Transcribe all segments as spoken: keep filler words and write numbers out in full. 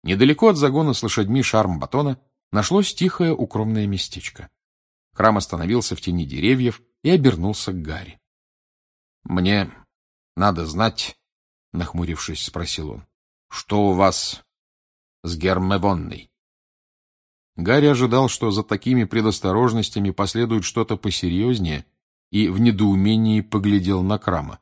Недалеко от загона с лошадьми Шарм-Батона нашлось тихое укромное местечко. Крам остановился в тени деревьев и обернулся к Гарри. — Мне надо знать, — нахмурившись, спросил он, — что у вас с Гермевонной? Гарри ожидал, что за такими предосторожностями последует что-то посерьезнее, и в недоумении поглядел на Крама.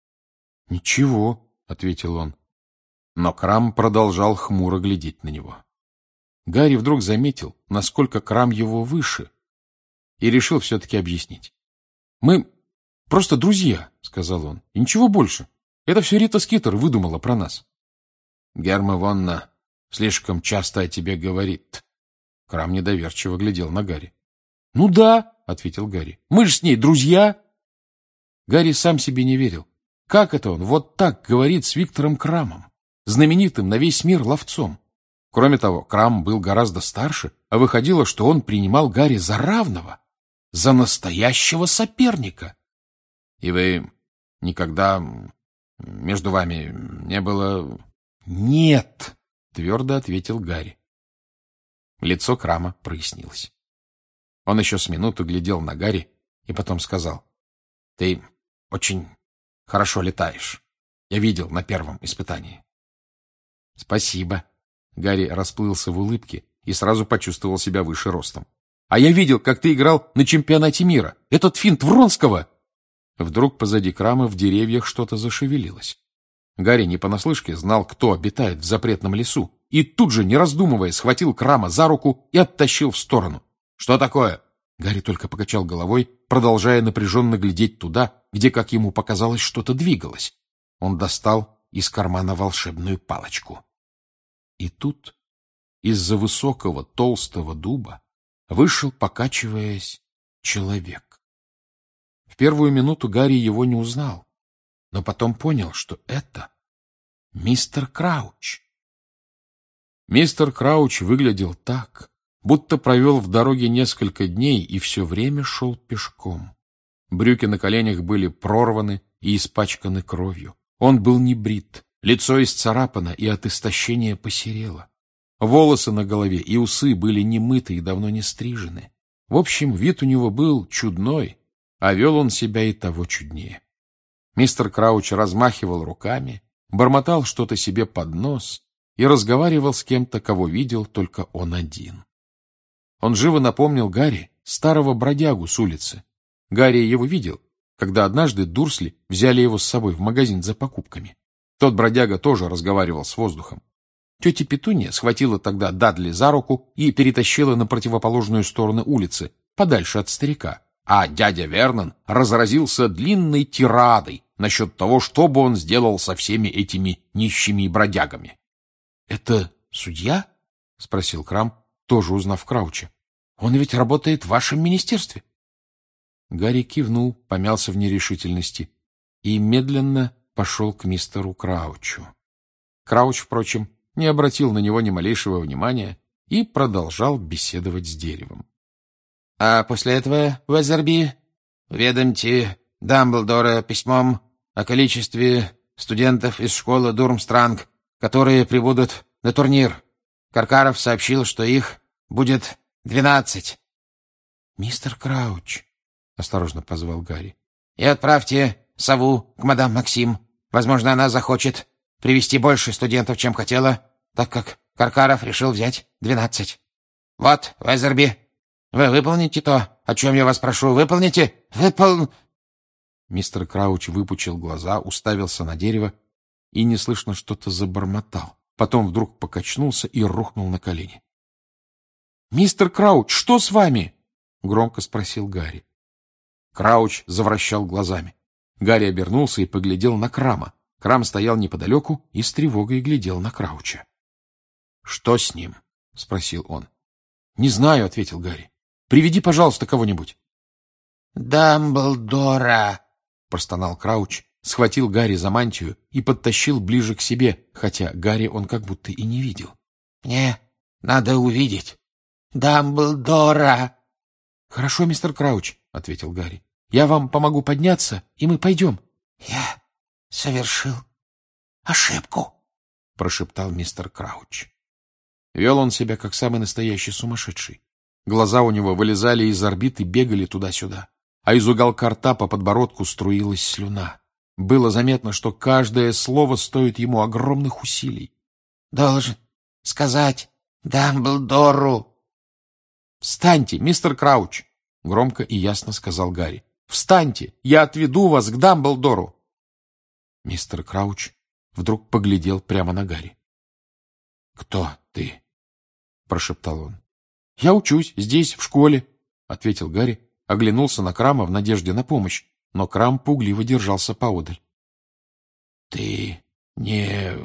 — Ничего, — ответил он. Но Крам продолжал хмуро глядеть на него. Гарри вдруг заметил, насколько Крам его выше, и решил все-таки объяснить. — Мы просто друзья, — сказал он, — и ничего больше. Это все Рита Скитер выдумала про нас. — Гермевонна слишком часто о тебе говорит. Крам недоверчиво глядел на Гарри. — Ну да, — ответил Гарри, — мы же с ней друзья. Гарри сам себе не верил. Как это он вот так говорит с Виктором Крамом, знаменитым на весь мир ловцом? Кроме того, Крам был гораздо старше, а выходило, что он принимал Гарри за равного, за настоящего соперника. — И вы никогда между вами не было... — Нет, — твердо ответил Гарри. Лицо Крама прояснилось. Он еще с минуту глядел на Гарри и потом сказал: — Ты очень хорошо летаешь. Я видел на первом испытании. — Спасибо. Гарри расплылся в улыбке и сразу почувствовал себя выше ростом. — А я видел, как ты играл на чемпионате мира. Этот финт Вронского! Вдруг позади Крама в деревьях что-то зашевелилось. Гарри не понаслышке знал, кто обитает в запретном лесу, и тут же, не раздумывая, схватил Крама за руку и оттащил в сторону. — Что такое? Гарри только покачал головой, продолжая напряженно глядеть туда, где, как ему показалось, что-то двигалось. Он достал из кармана волшебную палочку. И тут из-за высокого толстого дуба вышел, покачиваясь, человек. В первую минуту Гарри его не узнал, но потом понял, что это мистер Крауч. Мистер Крауч выглядел так, будто провел в дороге несколько дней и все время шел пешком. Брюки на коленях были прорваны и испачканы кровью. Он был не брит, лицо исцарапано и от истощения посерело. Волосы на голове и усы были немыты и давно не стрижены. В общем, вид у него был чудной, а вел он себя и того чуднее. Мистер Крауч размахивал руками, бормотал что-то себе под нос и разговаривал с кем-то, кого видел только он один. Он живо напомнил Гарри старого бродягу с улицы. Гарри его видел, когда однажды Дурсли взяли его с собой в магазин за покупками. Тот бродяга тоже разговаривал с воздухом. Тетя Петунья схватила тогда Дадли за руку и перетащила на противоположную сторону улицы, подальше от старика. А дядя Вернон разразился длинной тирадой насчет того, что бы он сделал со всеми этими нищими бродягами. — Это судья? — спросил Крам, тоже узнав Крауча. — Он ведь работает в вашем министерстве. Гарри кивнул, помялся в нерешительности и медленно пошел к мистеру Краучу. Крауч, впрочем, не обратил на него ни малейшего внимания и продолжал беседовать с деревом. — А после этого, Уэзерби, уведомьте Дамблдора письмом о количестве студентов из школы Дурмстранг, которые прибудут на турнир. Каркаров сообщил, что их будет двенадцать. — Мистер Крауч, — осторожно позвал Гарри. — И отправьте сову к мадам Максим. Возможно, она захочет привести больше студентов, чем хотела, так как Каркаров решил взять двенадцать. Вот, Уэзерби, вы выполните то, о чем я вас прошу. Выполните! Выпол... Мистер Крауч выпучил глаза, уставился на дерево и неслышно что-то забормотал. Потом вдруг покачнулся и рухнул на колени. — Мистер Крауч, что с вами? — громко спросил Гарри. Крауч завращал глазами. Гарри обернулся и поглядел на Крама. Крам стоял неподалеку и с тревогой глядел на Крауча. — Что с ним? — спросил он. — Не знаю, — ответил Гарри. — Приведи, пожалуйста, кого-нибудь. — Дамблдора! — простонал Крауч, схватил Гарри за мантию и подтащил ближе к себе, хотя Гарри он как будто и не видел. — Мне надо увидеть Дамблдора! — Хорошо, мистер Крауч, — ответил Гарри. — Я вам помогу подняться, и мы пойдем. — Я совершил ошибку, — прошептал мистер Крауч. Вел он себя, как самый настоящий сумасшедший. Глаза у него вылезали из орбит и бегали туда-сюда, а из уголка рта по подбородку струилась слюна. Было заметно, что каждое слово стоит ему огромных усилий. — Должен сказать Дамблдору. — Встаньте, мистер Крауч! — громко и ясно сказал Гарри. — Встаньте! Я отведу вас к Дамблдору! Мистер Крауч вдруг поглядел прямо на Гарри. — Кто ты? — прошептал он. — Я учусь здесь, в школе, — ответил Гарри, оглянулся на Крама в надежде на помощь, но Крам пугливо держался поодаль. — Ты не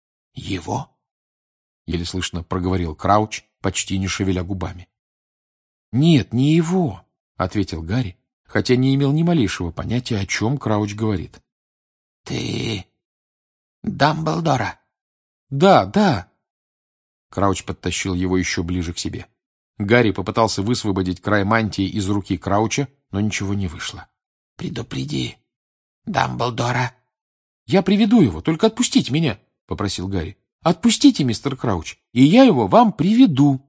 его? — еле слышно проговорил Крауч, почти не шевеля губами. — Нет, не его, — ответил Гарри, хотя не имел ни малейшего понятия, о чем Крауч говорит. — Ты Дамблдора? — Да, да. Крауч подтащил его еще ближе к себе. Гарри попытался высвободить край мантии из руки Крауча, но ничего не вышло. — Предупреди Дамблдора. — Я приведу его, только отпустите меня, — попросил Гарри. — Отпустите, мистер Крауч, и я его вам приведу.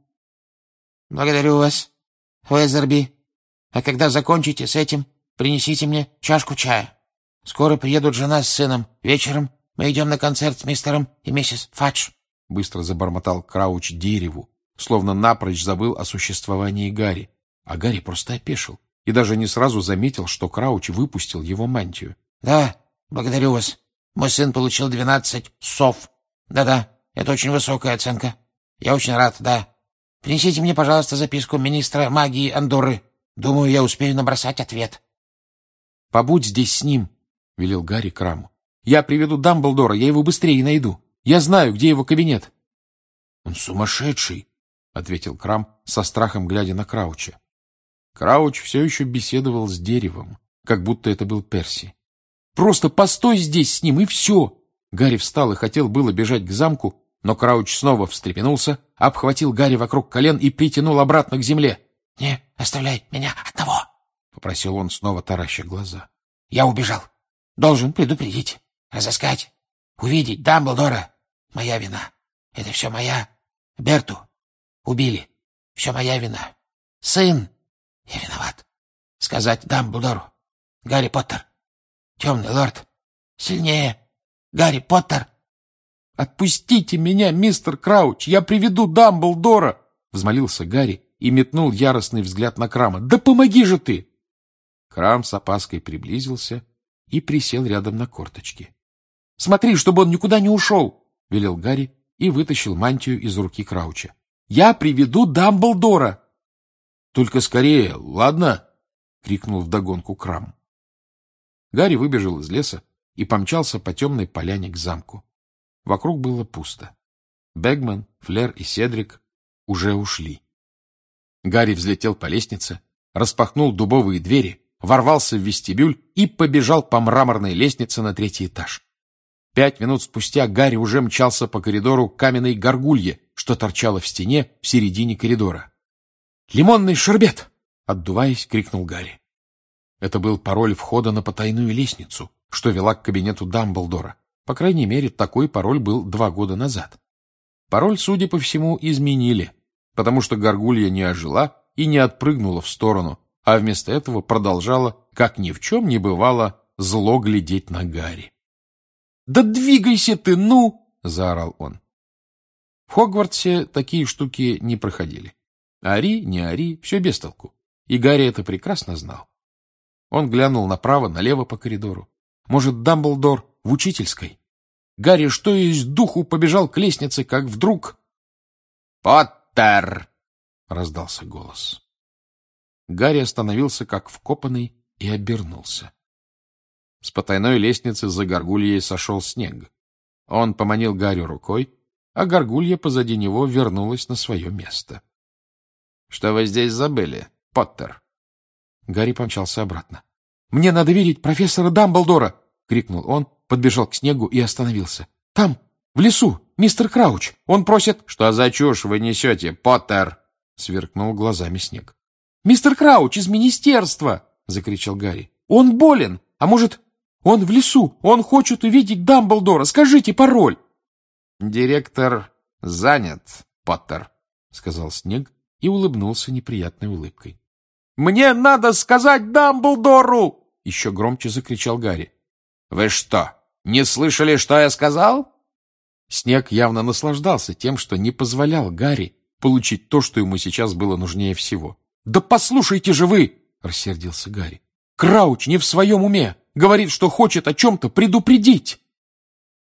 — Благодарю вас, Уэзерби. А когда закончите с этим, принесите мне чашку чая. Скоро приедут жена с сыном. Вечером мы идем на концерт с мистером и миссис Фадж. Быстро забормотал Крауч дереву, словно напрочь забыл о существовании Гарри. А Гарри просто опешил и даже не сразу заметил, что Крауч выпустил его мантию. — Да, благодарю вас. Мой сын получил двенадцать сов. Да-да, это очень высокая оценка. Я очень рад, да. Принесите мне, пожалуйста, записку министра магии Андорры. Думаю, я успею набросать ответ. — Побудь здесь с ним, — велел Гарри Краму. — Я приведу Дамблдора, я его быстрее найду. Я знаю, где его кабинет. — Он сумасшедший, — ответил Крам, со страхом глядя на Крауча. Крауч все еще беседовал с деревом, как будто это был Перси. — Просто постой здесь с ним, и все! Гарри встал и хотел было бежать к замку, но Крауч снова встрепенулся, обхватил Гарри вокруг колен и притянул обратно к земле. — Не оставляй меня одного, — попросил он, снова тараща глаза. — Я убежал. Должен предупредить, разыскать, увидеть Дамблдора. Моя вина. Это все моя. Берту убили. Все моя вина. Сын. Я виноват. Сказать Дамблдору. Гарри Поттер. Темный лорд. Сильнее. Гарри Поттер. — Отпустите меня, мистер Крауч, я приведу Дамблдора! — взмолился Гарри и метнул яростный взгляд на Крама. — Да помоги же ты! Крам с опаской приблизился и присел рядом на корточки. — Смотри, чтобы он никуда не ушел! — велел Гарри и вытащил мантию из руки Крауча. — Я приведу Дамблдора! — Только скорее, ладно? — крикнул вдогонку Крам. Гарри выбежал из леса и помчался по темной поляне к замку. Вокруг было пусто. Бэгман, Флер и Седрик уже ушли. Гарри взлетел по лестнице, распахнул дубовые двери, ворвался в вестибюль и побежал по мраморной лестнице на третий этаж. Пять минут спустя Гарри уже мчался по коридору к каменной горгулье, что торчала в стене в середине коридора. «Лимонный шербет!» — отдуваясь, крикнул Гарри. Это был пароль входа на потайную лестницу, что вела к кабинету Дамблдора. По крайней мере, такой пароль был два года назад. Пароль, судя по всему, изменили, потому что горгулья не ожила и не отпрыгнула в сторону, а вместо этого продолжала, как ни в чем не бывало, зло глядеть на Гарри. «Да двигайся ты, ну!» — заорал он. В Хогвартсе такие штуки не проходили. Ори, не ори, все без толку. И Гарри это прекрасно знал. Он глянул направо, налево по коридору. Может, Дамблдор в учительской? Гарри, что есть духу, побежал к лестнице, как вдруг... «Поттер!» — раздался голос. Гарри остановился, как вкопанный, и обернулся. С потайной лестницы за горгульей сошел снег. Он поманил Гарри рукой, а горгулья позади него вернулась на свое место. — Что вы здесь забыли, Поттер? Гарри помчался обратно. — Мне надо видеть профессора Дамблдора! — крикнул он, подбежал к снегу и остановился. — Там, в лесу, мистер Крауч. Он просит... — Что за чушь вы несете, Поттер? — сверкнул глазами снег. — Мистер Крауч из министерства! — закричал Гарри. — Он болен! А может, он в лесу? Он хочет увидеть Дамблдора! Скажите пароль! — Директор занят, Поттер, — сказал Снег и улыбнулся неприятной улыбкой. — Мне надо сказать Дамблдору! — еще громче закричал Гарри. — Вы что, не слышали, что я сказал? Снег явно наслаждался тем, что не позволял Гарри получить то, что ему сейчас было нужнее всего. — Да послушайте же вы! — рассердился Гарри. — Крауч не в своем уме. Говорит, что хочет о чем-то предупредить.